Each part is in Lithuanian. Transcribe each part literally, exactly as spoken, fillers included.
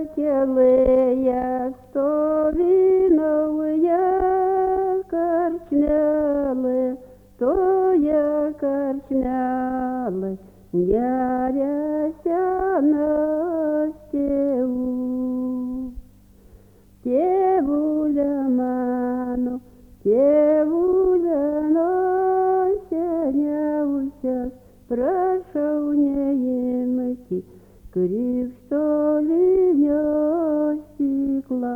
kelyje stovi nauja karčmelė, toje karčmelė geria senas tėvų. Tėvulė mano, tėvulė nuo seniausias, prašau neimti krikštolinio stiklą.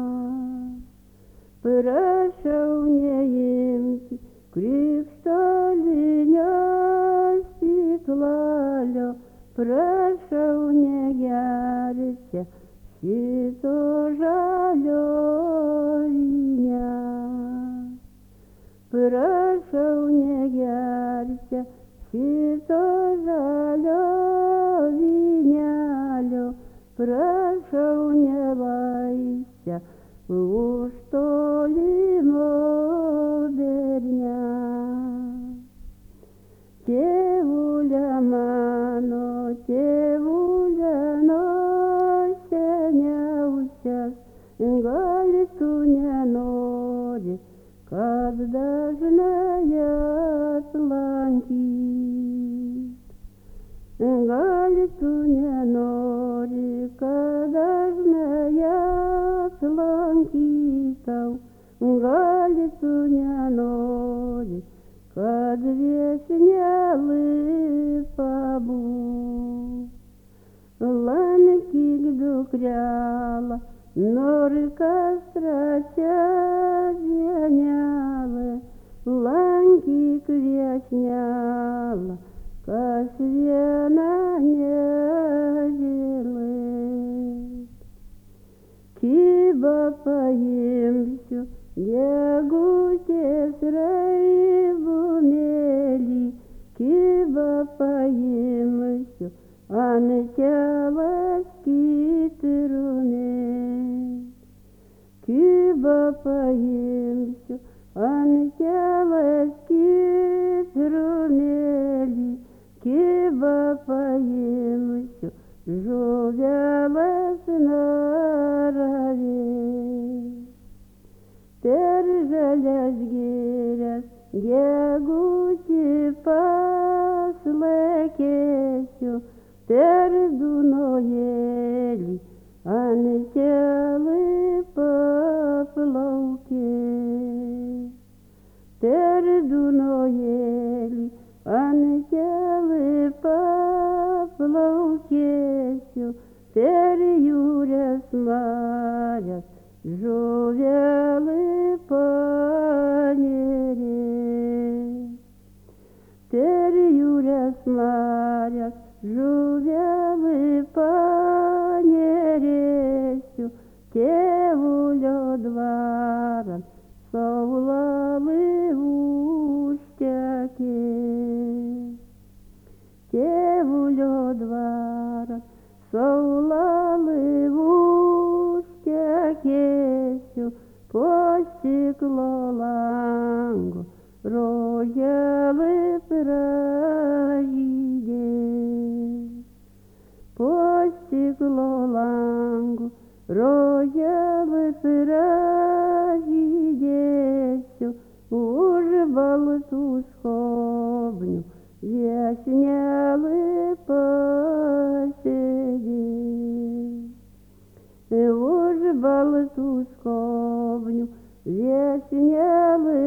Prašau neimti krikštolinio stiklelio, prašau negerti šito žalio vyne. Prašau negerti šito žalio vynelio, prašau nelaisti už tolimo bernę. Tėvulė mano, tėvulė nuo seniausias, gal tu nenori, kad dažnai aplankyt. Gal tu nenori, kad dažnai aplankytau, gal tu nenori, kad viešinėlį pabūk. Lankyk dukrelą, nori kas trečia dienelė, lankyk viešinėlą, kas vieną nedėlė. Kibą paimsiu, gegutės raibumėlį, kibą paimsiu, ant kelias kitrumėlį. Kibą paimsiu, ant kelias kitrumėlį, kibą paimsiu, žuvelas naravėlį. Per žalias girias gegutį paslėkėsiu, per Dunojėlį ant kelių paplaukėsiu. Per Dunojėlį ant kelių paplaukėsiu, per jūras marias žuvelį panirėsiu. Per jūras marias žuvelį panirėsiu, tėvulio dvaran saulelį užtekėsiu. Tėvulio dvaran saulelį užtekėsiu, po stiklo langu roželį pražydėsiu. Po stiklo langu roželį pražydėsiu, už baltų skobnių viešinėlį pasėdėsiu. Už baltų skobnių viešinėlį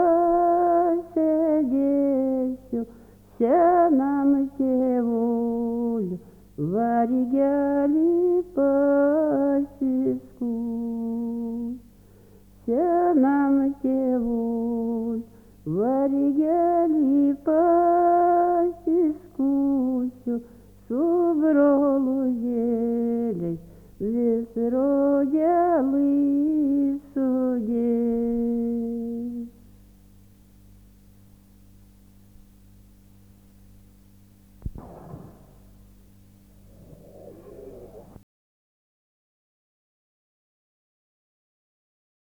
pasėdėsiu, senam tėvuliu vargelį pasiskųsiu. Senam tėvuliu vargelį pasiskųsiu, su brolužėliais vis rogelį sudėsiu.